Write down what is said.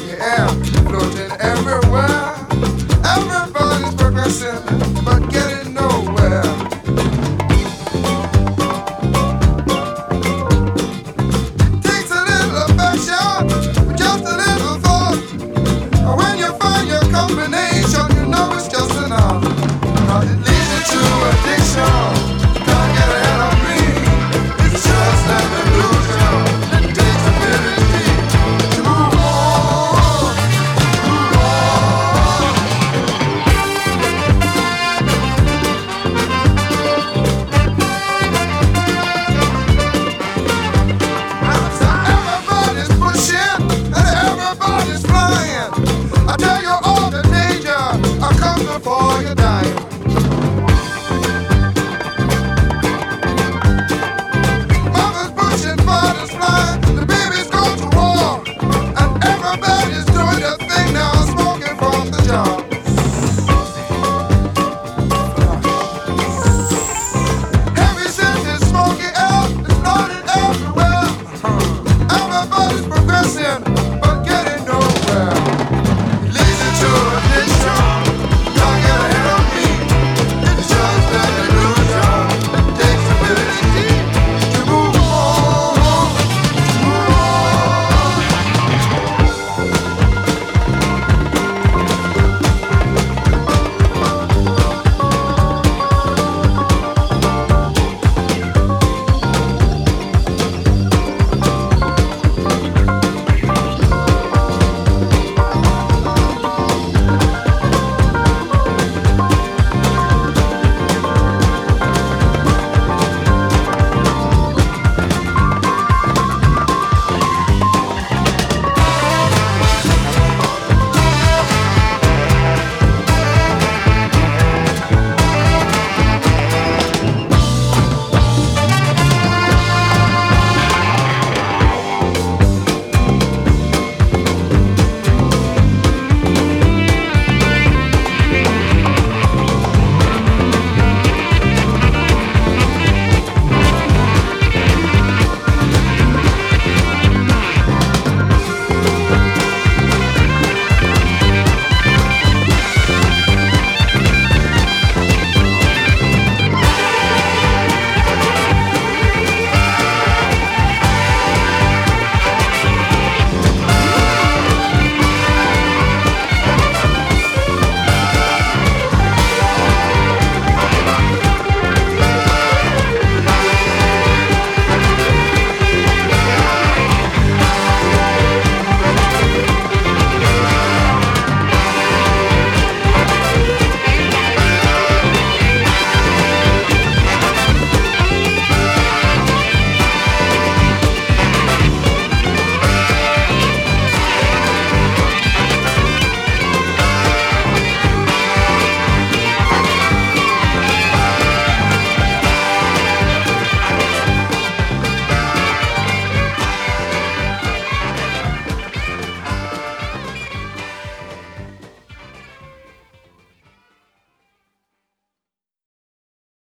the air, floating everywhere. Everybody's progressing, but getting nowhere. Takes a little affection, just a little thought. When you find your combination, you know it's just enough. Cause it leads you to addiction. Can't get ahead of me. It's just an illusion. It takes a village deep to move on, move on. So everybody's pushing and everybody's flying. I tell you all the danger comes before you die. Mother's pushing, father's flying, the babies go to war, and everybody's doing their thing now.